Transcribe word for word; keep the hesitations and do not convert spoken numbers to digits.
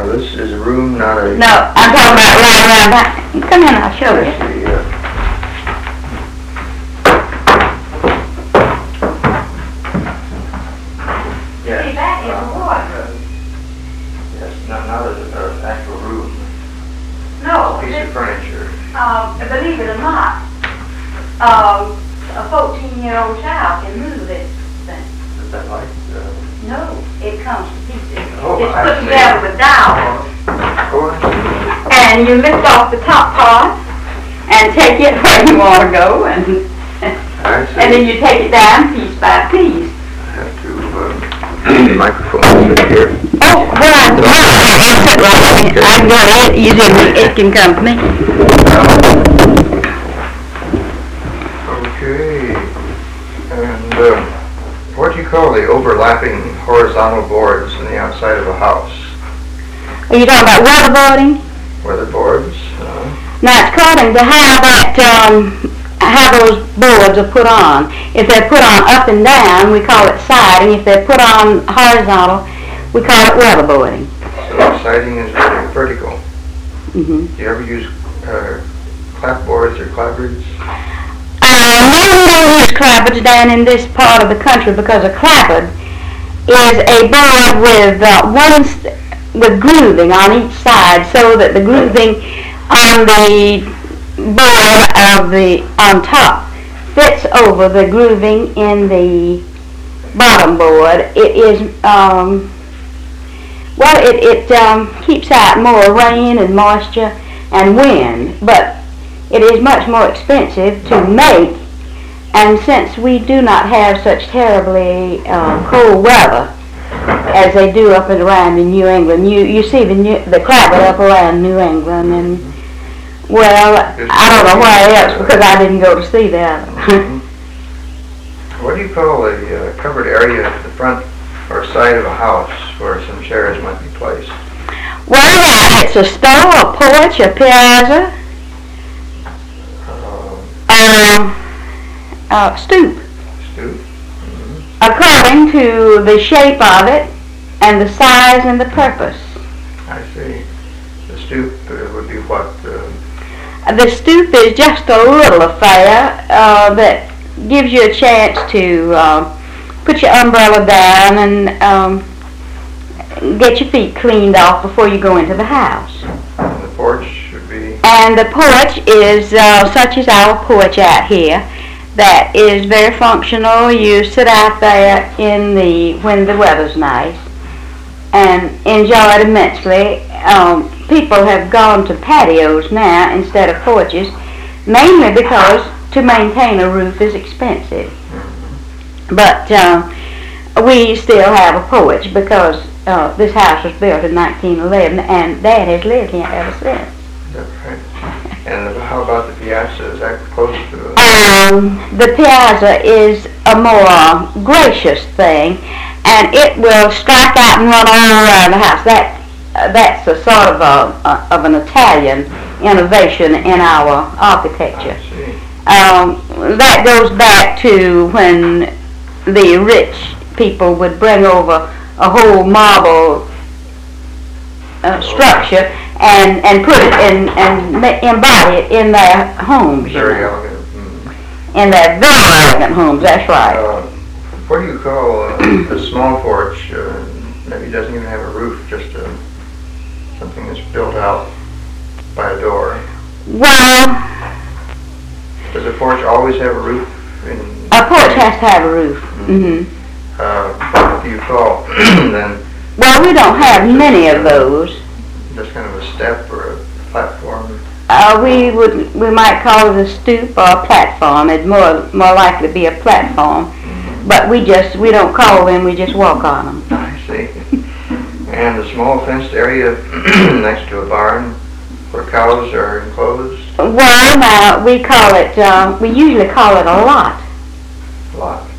this is a room, not a... No, I'm talking about right around back. Come in, I'll show you. I see, yeah. Yes. See, that is a wardrobe. Yes, not, not a, a actual room. No, Piece of furniture. um, believe it or not, um, a fourteen-year-old child can move this thing. Is that like... Uh, No, it comes to pieces. Oh, It's I put see. together with dowels. oh, I see. And you lift off the top part and take it where you want to go, and I see. and then you take it down piece by piece. I have to, uh, the microphone over here. Oh, well, I can go ahead, easily, it can come to me. Okay. And, uh, what do you call the overlapping horizontal boards on the outside of a house? Are you talking about weatherboarding? Weatherboards? Uh, Now, it's according to how that, um, how those boards are put on. If they're put on up and down, we call it siding. If they're put on horizontal, we call it weatherboarding. so siding is very vertical. Mm-hmm. Do you ever use uh, clapboards or clapboards? Uh, no, we don't use clapboards down in this part of the country because a clapboard is a board with uh, one st- with grooving on each side, so that the grooving on the board of the on top fits over the grooving in the bottom board. It is um, well, it it um, keeps out more rain and moisture and wind, but it is much more expensive to make, and since we do not have such terribly uh, cold weather as they do up and around in New England, you you see the new, the clapboard up around New England, and well, I don't know why else because I didn't go to see that. What do you call a uh, covered area at the front or side of a house where some chairs might be placed? Well, it's a stove, a porch, a piazza, Uh, uh, uh, stoop. stoop? Mm-hmm. According to the shape of it and the size and the purpose. I see. The stoop uh, would be what? Uh, The stoop is just a little affair uh, that gives you a chance to uh, put your umbrella down and um, get your feet cleaned off before you go into the house. and the porch would be? And the porch is uh, such as our porch out here, that is very functional. You sit out there in the when the weather's nice and enjoy it immensely. Um, people have gone to patios now instead of porches, mainly because to maintain a roof is expensive. But uh, we still have a porch because uh, this house was built in nineteen eleven, and Dad has lived here ever since. Is that right? And how about the piazza? Is that close to? Um, the piazza is a more gracious thing, and it will strike out and run all around the house. That uh, that's a sort of a, a of an Italian innovation in our architecture. I see. Um, that goes back to when the rich people would bring over a whole marble uh, structure and, and put it in and ma- embody it in their homes. you Very know. elegant. Mm. In their very elegant homes, that's right. Uh, what do you call uh, a small porch? Uh, maybe doesn't even have a roof, just uh, something that's built out by a door. Well, Does a porch always have a roof? In, a porch has to have a roof. hmm Uh, what do you call then? Well, we don't have many of those. Just kind of a step or a platform? Uh, we would we might call it a stoop or a platform. It'd more more likely be a platform, but we just we don't call them. We just walk on them. I see. And a small fenced area next to a barn where cows are enclosed? Well, now we call it. Uh, we usually call it a lot. A lot.